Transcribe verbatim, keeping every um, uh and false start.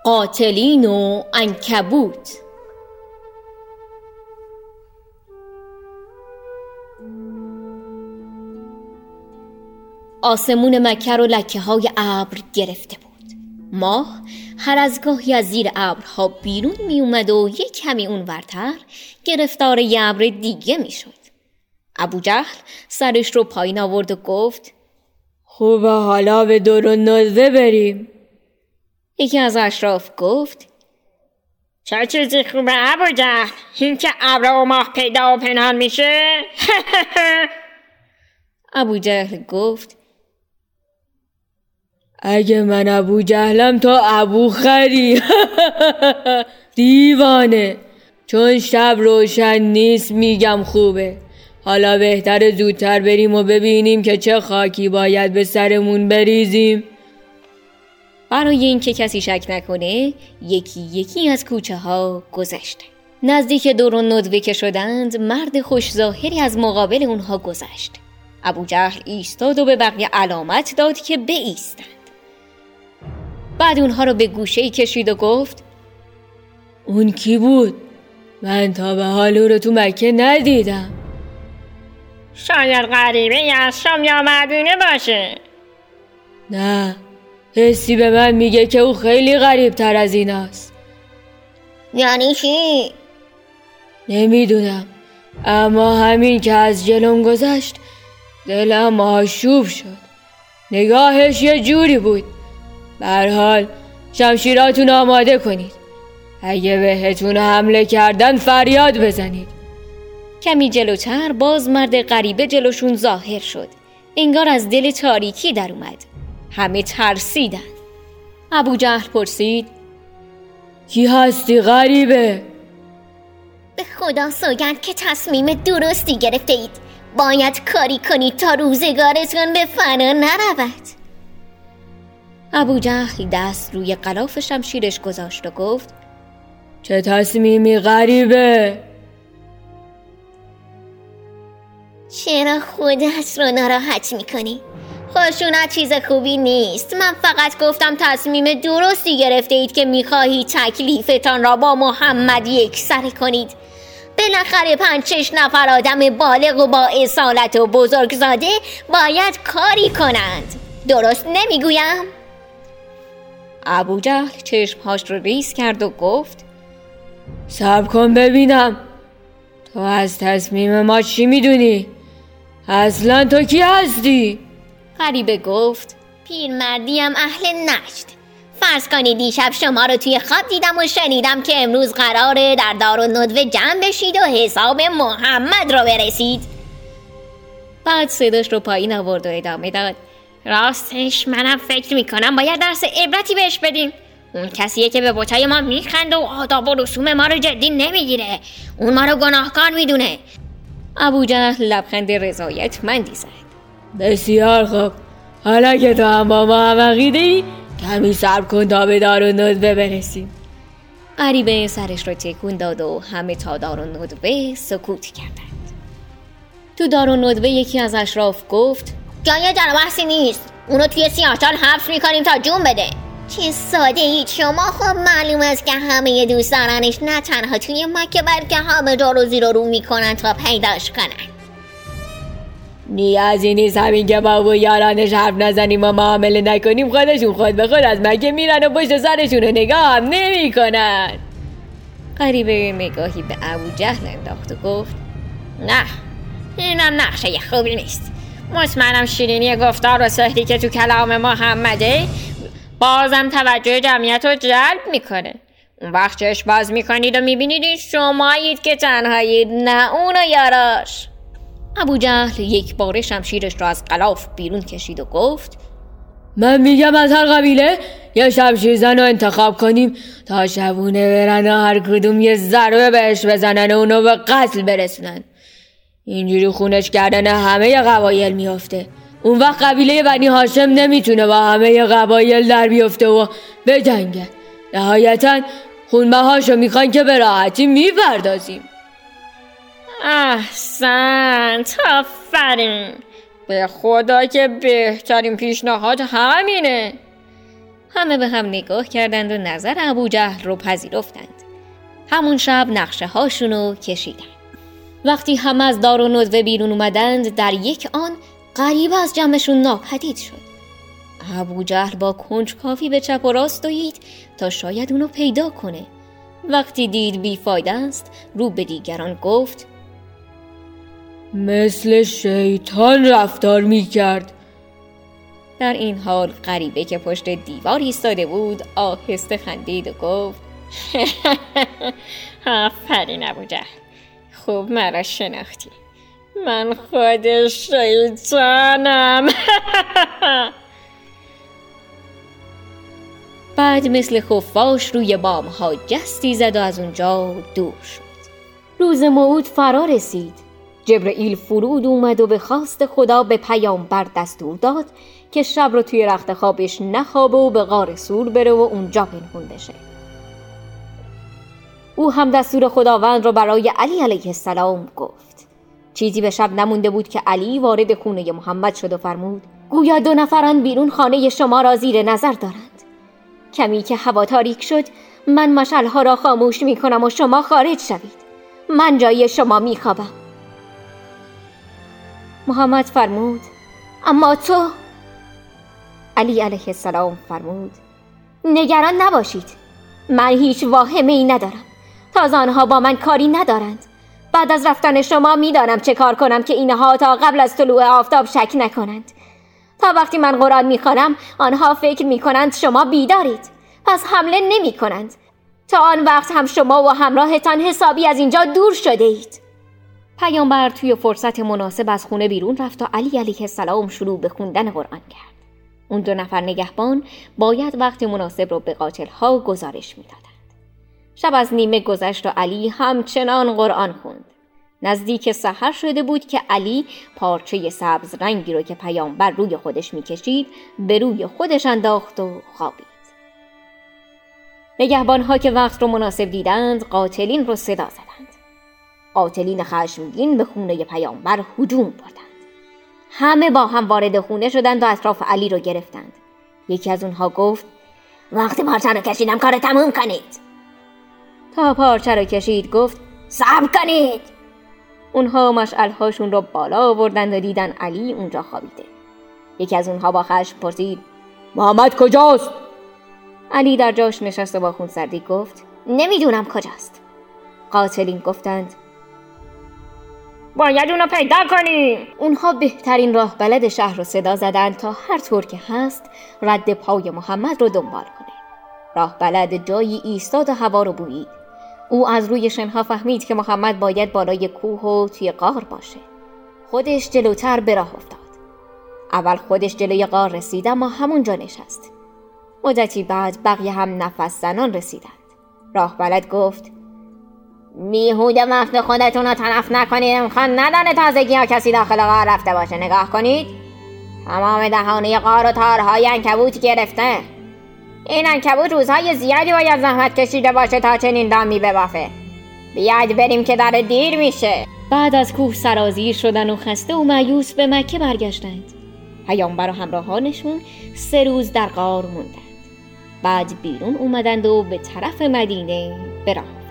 قاتلین و عنکبوت. آسمون مکه رو لکه های ابر گرفته بود. ماه هر از گاهی از زیر ابرها بیرون می اومد و یک کمی اون ورتر گرفتار یه ابر دیگه می شد. ابوجهل سرش رو پایین آورد و گفت خوبه حالا به دارالندوه بریم. یکی از اشراف گفت چه چیزی خوبه ابوجهل؟ این که ابر و ماه پیدا و پنهان میشه؟ ابوجهل گفت اگه من ابوجهلم تا ابو خری. دیوانه. چون شب روشن نیست میگم خوبه. حالا بهتره زودتر بریم و ببینیم که چه خاکی باید به سرمون بریزیم. برای این که کسی شک نکنه یکی یکی از کوچه ها گذشته. نزدیک دارالندوه که شدند مرد خوش ظاهری از مقابل اونها گذشت. ابوجهل ایستاد و به بقیه علامت داد که بایستند. بعد اونها رو به گوشه‌ای کشید و گفت اون کی بود؟ من تا به حال او رو تو مکه ندیدم. شاید غریبه از شام یا مدینه باشه. نه، حسی به من میگه که او خیلی غریب تر از این است. یعنی چی؟ نمیدونم، اما همین که از جلوم گذشت دلم آشوب شد. نگاهش یه جوری بود. به هر حال شمشیراتون آماده کنید. اگه بهتون حمله کردن فریاد بزنید. کمی جلوتر باز مرد غریبه جلوشون ظاهر شد. انگار از دل تاریکی در اومد. همه ترسیدن. ابوجهل پرسید کی هستی غریبه؟ به خدا سوگند که تصمیم درستی گرفته اید. باید کاری کنید تا روزگارتون به فنا نرود. ابوجهل دست روی غلاف شمشیرش گذاشت و گفت چه تصمیمی غریبه؟ چرا خودت رو ناراحت میکنی؟ خشونت چیز خوبی نیست. من فقط گفتم تصمیم درستی گرفته اید که میخواهید تکلیفتان را با محمد یکسره کنید. بالاخره پنج شش نفر آدم بالغ و با اصالت و بزرگزاده باید کاری کنند. درست نمیگویم؟ ابوجهل چشمهاش رو ریز کرد و گفت صبر کن ببینم. تو از تصمیم ما چی میدونی؟ اصلا تو کی هستی؟ غریبه گفت پیرمردیم اهل نجد. فرض کنید دیشب شما رو توی خواب دیدم و شنیدم که امروز قراره در دارالندوه جمع بشید و حساب محمد رو برسید. بعد صداش رو پایین آورد و ادامه داد راستش منم فکر میکنم باید درس عبرتی بهش بدیم. اون کسیه که به بتای ما میخنده و آداب و رسوم ما رو جدی نمیگیره. اون ما رو گناهکار میدونه. ابوجهل لبخند رضایتمندی زد. بسیار خوب. حالا که تو هم با ما هم عقیده‌ای کمی صبر کن تا به دارالندوه برسیم. غریبه سرش رو تکون داد و همه تا دارالندوه سکوت کردند. تو دارالندوه یکی از اشراف گفت جای جان بحثی نیست. اونو توی سیاهچال حبس میکنیم تا جون بده. چه ساده اید شما. خب معلوم است که همه دوست دارنش نه تنها توی مکه بلکه همه جا رو زیر و رو میکنن تا پیداش کنن. نیازی نیست همین که با و یارانش حرف نزنیم و معامله نکنیم. خودشون خود به خود از مکه میرن و پشت سرشون رو نگاه هم نمی کنن. غریبه نگاهی به ابوجهل انداخت و گفت نه، اینم نقشه خوبی نیست. مطمئنم شیرینی گفتار و سحری که تو کلام محمده بازم توجه جمعیت رو جلب میکنه. اون وقت چشم باز میکنید و میبینید این شمایید که تنهایید، نه اون و یاراش. ابوجهل یک باره شمشیرش را از غلاف بیرون کشید و گفت من میگم از هر قبیله یه شمشیر زن رو انتخاب کنیم تا شبونه برن و هر کدوم یه ضربه بهش بزنن و اونو به قتل برسونن. اینجوری خونش کردن همه قبایل میافته. اون وقت قبیله بنی هاشم نمیتونه با همه قبایل در بیفته و بجنگه. نهایتا خونبهاشو میخوان که به راحتی میپردازیم. احسنت، آفرین. به خدا که بهترین پیشنهاد همینه. همه به هم نگاه کردند و نظر ابوجهل رو پذیرفتند. همون شب نقشه هاشونو کشیدند. وقتی همه از دار و ندوه بیرون اومدند، در یک آن غریبه از جمعشون ناپدید شد. ابوجهل با کنجکاوی به چپ و راست دوید تا شاید اونو پیدا کنه. وقتی دید بیفایده است، رو به دیگران گفت: مثل شیطان رفتار می کرد. در این حال غریبه که پشت دیوار ایستاده بود آهسته خندید و گفت: آفرین ابوجهل، خوب مرا شناختی. من خود شیطانم. بعد مثل خفاش روی بامها جستی زد و از اونجا دور شد. روز موعود فرا رسید. جبرئیل فرود اومد و به خواست خدا به پیامبر دستور داد که شب رو توی رخت خوابش نخوابه و به غار سور بره و اونجا پنهون بشه. او هم دستور خداوند رو برای علی علیه السلام گفت. چیزی به شب نمونده بود که علی وارد خونه محمد شد و فرمود: گویا دو نفران بیرون خانه شما را زیر نظر دارند. کمی که هوا تاریک شد، من مشعل‌ها را خاموش می کنم و شما خارج شوید. من جای شما می خوابم. محمد فرمود: اما تو؟ علی علیه السلام فرمود: نگران نباشید، من هیچ واهمه ای ندارم. تازه آنها با من کاری ندارند. بعد از رفتن شما میدانم چه کار کنم که اینها تا قبل از طلوع آفتاب شک نکنند. تا وقتی من قرآن میخوانم آنها فکر میکنند شما بیدارید، پس حمله نمی کنند. تا آن وقت هم شما و همراهتان حسابی از اینجا دور شده اید. پیامبر توی فرصت مناسب از خونه بیرون رفت و علی علیه السلام شروع به خوندن قرآن کرد. اون دو نفر نگهبان باید وقت مناسب رو به قاتل‌ها گزارش میدادند. شب از نیمه گذشت و علی همچنان قرآن خوند. نزدیک سحر شده بود که علی پارچه سبز رنگی رو که پیامبر روی خودش میکشید به روی خودش انداخت و خوابید. نگهبان‌ها که وقت رو مناسب دیدند قاتلین رو صدا زدند. قاتلین خشمگین به خونه پیامبر هجوم بردند. همه با هم وارد خونه شدند و اطراف علی رو گرفتند. یکی از اونها گفت: وقتی پارچه رو کشیدم کار تموم کنید. تا پارچه رو کشید گفت: صبر کنید. اونها مشعل‌هاشون رو بالا آوردند و دیدن علی اونجا خوابیده. یکی از اونها با خشم پرسید: محمد کجاست؟ علی در جاش نشست و با خونسردی گفت: نمیدونم کجاست. قاتلین گفتند: باید اونو پیدا کنیم. اونها بهترین راه بلد شهر رو صدا زدند تا هر طور که هست رد پای محمد رو دنبال کنه. راه بلد جایی ایستاد و هوا رو بویید. او از روی شنها فهمید که محمد باید بالای کوه و توی غار باشه. خودش جلوتر به راه افتاد. اول خودش جلوی غار رسید اما همونجا نشست. مدتی بعد بقیه هم نفس زنان رسیدند. راه بلد گفت: بیهوده وقت خودتون رو تلف نکنید. امکان نداره تازگی ها کسی داخل غار رفته باشه. نگاه کنید، تمام دهانه غار و تارهای عنکبوت گرفته. این عنکبوت روزهای زیادی باید زحمت کشیده باشه تا چنین دامی ببافه. بیاید بریم که داره دیر میشه. بعد از کوه سرازیر شدن و خسته و مایوس به مکه برگشتند. پیامبر و همراهانشون سه روز در غار موندند. بعد بیرون اومدند و به طرف مدینه براه